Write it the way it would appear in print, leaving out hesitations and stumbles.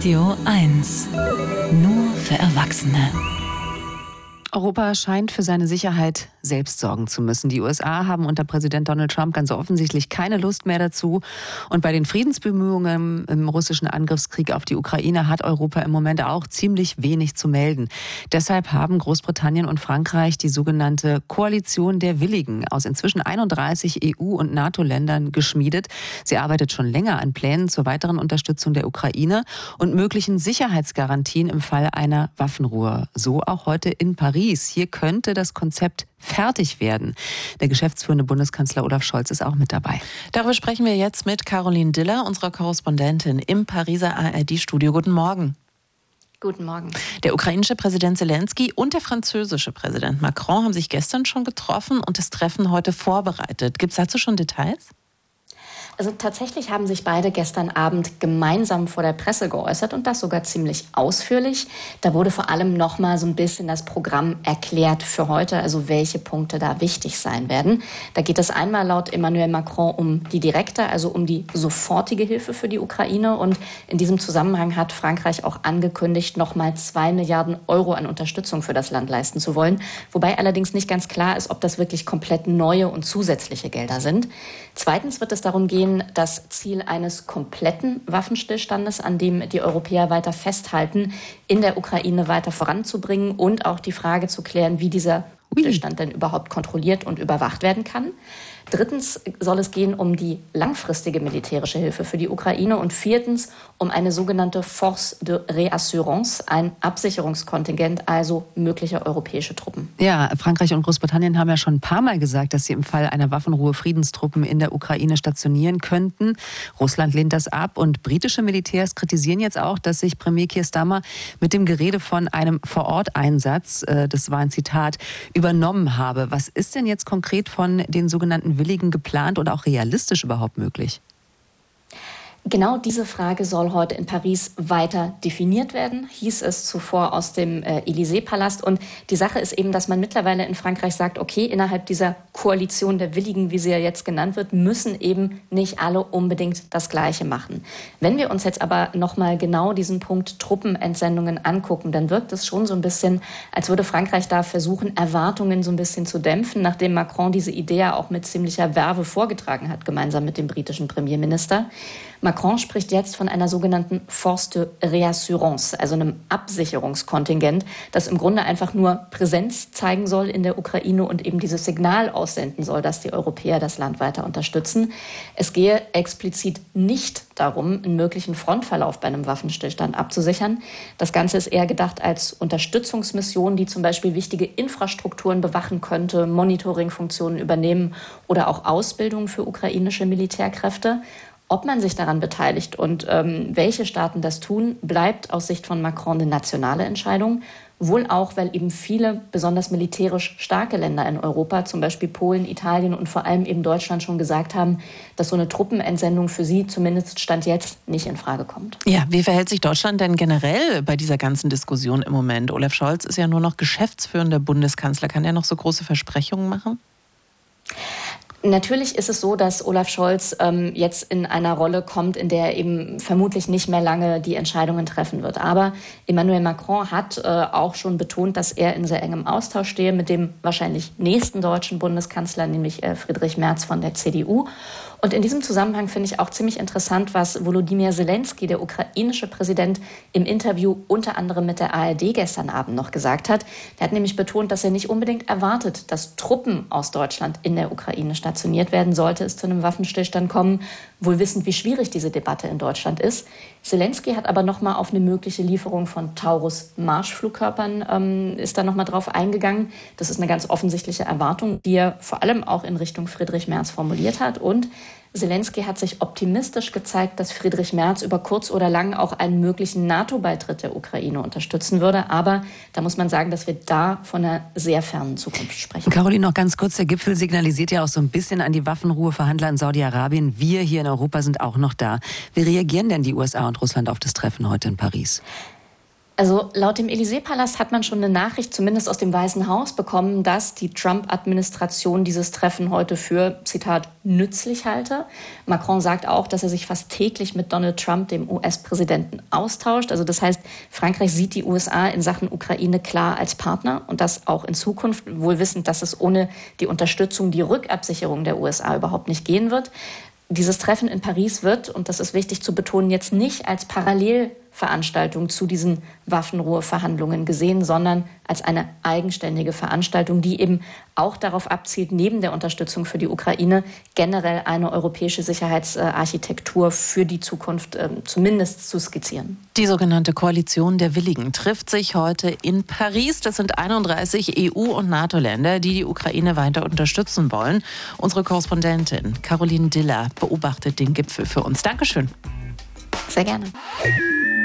Radio 1. Nur für Erwachsene. Europa scheint für seine Sicherheit selbst sorgen zu müssen. Die USA haben unter Präsident Donald Trump ganz offensichtlich keine Lust mehr dazu. Und bei den Friedensbemühungen im russischen Angriffskrieg auf die Ukraine hat Europa im Moment auch ziemlich wenig zu melden. Deshalb haben Großbritannien und Frankreich die sogenannte Koalition der Willigen aus inzwischen 31 EU- und NATO-Ländern geschmiedet. Sie arbeitet schon länger an Plänen zur weiteren Unterstützung der Ukraine und möglichen Sicherheitsgarantien im Fall einer Waffenruhe. So auch heute in Paris. Hier könnte das Konzept fertig werden. Der geschäftsführende Bundeskanzler Olaf Scholz ist auch mit dabei. Darüber sprechen wir jetzt mit Caroline Diller, unserer Korrespondentin im Pariser ARD-Studio. Guten Morgen. Guten Morgen. Der ukrainische Präsident Zelensky und der französische Präsident Macron haben sich gestern schon getroffen und das Treffen heute vorbereitet. Gibt es dazu schon Details? Also tatsächlich haben sich beide gestern Abend gemeinsam vor der Presse geäußert und das sogar ziemlich ausführlich. Da wurde vor allem noch mal so ein bisschen das Programm erklärt für heute, also welche Punkte da wichtig sein werden. Da geht es einmal laut Emmanuel Macron um die direkte, also um die sofortige Hilfe für die Ukraine. Und in diesem Zusammenhang hat Frankreich auch angekündigt, noch mal 2 Milliarden Euro an Unterstützung für das Land leisten zu wollen. Wobei allerdings nicht ganz klar ist, ob das wirklich komplett neue und zusätzliche Gelder sind. Zweitens wird es darum gehen, das Ziel eines kompletten Waffenstillstandes, an dem die Europäer weiter festhalten, in der Ukraine weiter voranzubringen und auch die Frage zu klären, wie dieser Stillstand denn überhaupt kontrolliert und überwacht werden kann. Drittens soll es gehen um die langfristige militärische Hilfe für die Ukraine und viertens um eine sogenannte Force de Réassurance, ein Absicherungskontingent, also mögliche europäische Truppen. Ja, Frankreich und Großbritannien haben ja schon ein paar Mal gesagt, dass sie im Fall einer Waffenruhe Friedenstruppen in der Ukraine stationieren könnten. Russland lehnt das ab und britische Militärs kritisieren jetzt auch, dass sich Premier Keir Starmer mit dem Gerede von einem Vororteinsatz, das war ein Zitat, übernommen habe. Was ist denn jetzt konkret von den sogenannten Willigen geplant und auch realistisch überhaupt möglich? Genau diese Frage soll heute in Paris weiter definiert werden, hieß es zuvor aus dem Élysée-Palast. Und die Sache ist eben, dass man mittlerweile in Frankreich sagt, okay, innerhalb dieser Koalition der Willigen, wie sie ja jetzt genannt wird, müssen eben nicht alle unbedingt das Gleiche machen. Wenn wir uns jetzt aber nochmal genau diesen Punkt Truppenentsendungen angucken, dann wirkt es schon so ein bisschen, als würde Frankreich da versuchen, Erwartungen so ein bisschen zu dämpfen, nachdem Macron diese Idee ja auch mit ziemlicher Verve vorgetragen hat, gemeinsam mit dem britischen Premierminister. Macron spricht jetzt von einer sogenannten Force de Réassurance, also einem Absicherungskontingent, das im Grunde einfach nur Präsenz zeigen soll in der Ukraine und eben dieses Signal aussenden soll, dass die Europäer das Land weiter unterstützen. Es gehe explizit nicht darum, einen möglichen Frontverlauf bei einem Waffenstillstand abzusichern. Das Ganze ist eher gedacht als Unterstützungsmission, die zum Beispiel wichtige Infrastrukturen bewachen könnte, Monitoringfunktionen übernehmen oder auch Ausbildung für ukrainische Militärkräfte. Ob man sich daran beteiligt und welche Staaten das tun, bleibt aus Sicht von Macron eine nationale Entscheidung. Wohl auch, weil eben viele besonders militärisch starke Länder in Europa, zum Beispiel Polen, Italien und vor allem eben Deutschland schon gesagt haben, dass so eine Truppenentsendung für sie zumindest Stand jetzt nicht in Frage kommt. Ja, wie verhält sich Deutschland denn generell bei dieser ganzen Diskussion im Moment? Olaf Scholz ist ja nur noch geschäftsführender Bundeskanzler. Kann er noch so große Versprechungen machen? Natürlich ist es so, dass Olaf Scholz jetzt in einer Rolle kommt, in der er eben vermutlich nicht mehr lange die Entscheidungen treffen wird. Aber Emmanuel Macron hat auch schon betont, dass er in sehr engem Austausch stehe mit dem wahrscheinlich nächsten deutschen Bundeskanzler, nämlich Friedrich Merz von der CDU. Und in diesem Zusammenhang finde ich auch ziemlich interessant, was Volodymyr Zelensky, der ukrainische Präsident, im Interview unter anderem mit der ARD gestern Abend noch gesagt hat. Er hat nämlich betont, dass er nicht unbedingt erwartet, dass Truppen aus Deutschland in der Ukraine stationiert werden, sollte es zu einem Waffenstillstand kommen, wohl wissend, wie schwierig diese Debatte in Deutschland ist. Zelensky hat aber nochmal auf eine mögliche Lieferung von Taurus-Marschflugkörpern ist da nochmal drauf eingegangen. Das ist eine ganz offensichtliche Erwartung, die er vor allem auch in Richtung Friedrich Merz formuliert hat. Und Zelensky hat sich optimistisch gezeigt, dass Friedrich Merz über kurz oder lang auch einen möglichen NATO-Beitritt der Ukraine unterstützen würde. Aber da muss man sagen, dass wir da von einer sehr fernen Zukunft sprechen. Caroline, noch ganz kurz, der Gipfel signalisiert ja auch so ein bisschen an die Waffenruheverhandler in Saudi-Arabien. Wir hier in Europa sind auch noch da. Wie reagieren denn die USA und Russland auf das Treffen heute in Paris? Also laut dem Élysée-Palast hat man schon eine Nachricht, zumindest aus dem Weißen Haus, bekommen, dass die Trump-Administration dieses Treffen heute für, Zitat, nützlich halte. Macron sagt auch, dass er sich fast täglich mit Donald Trump, dem US-Präsidenten, austauscht. Also das heißt, Frankreich sieht die USA in Sachen Ukraine klar als Partner und das auch in Zukunft, wohl wissend, dass es ohne die Unterstützung, die Rückabsicherung der USA überhaupt nicht gehen wird. Dieses Treffen in Paris wird, und das ist wichtig zu betonen, jetzt nicht als Parallelveranstaltung zu diesen Waffenruheverhandlungen gesehen, sondern als eine eigenständige Veranstaltung, die eben auch darauf abzielt, neben der Unterstützung für die Ukraine generell eine europäische Sicherheitsarchitektur für die Zukunft zumindest zu skizzieren. Die sogenannte Koalition der Willigen trifft sich heute in Paris. Das sind 31 EU- und NATO-Länder, die die Ukraine weiter unterstützen wollen. Unsere Korrespondentin Caroline Diller beobachtet den Gipfel für uns. Dankeschön. Sehr gerne.